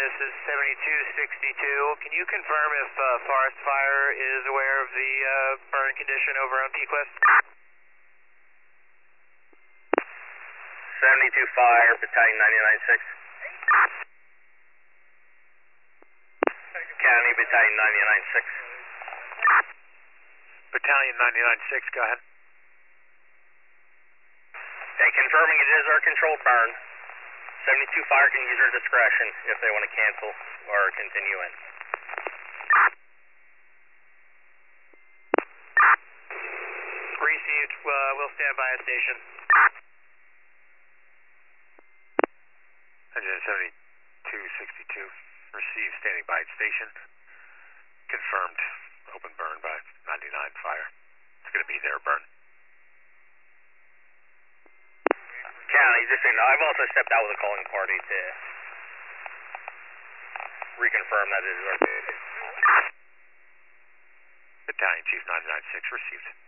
this is 7262. Can you confirm if Forest Fire is aware of the burn condition over on Pequest? 72 Fire, Battalion 996. County, Battalion 996. Battalion 996, go ahead. Okay, confirming it is our controlled burn. 72 Fire can use their discretion if they want to cancel or continue in. Received. We'll stand by at station. Engine 7262, received, standing by at station. Confirmed, open burn by 99 Fire. It's going to be their burn. County, just so you know, I've also stepped out with a calling party to reconfirm that it is our... Battalion Chief 996, received.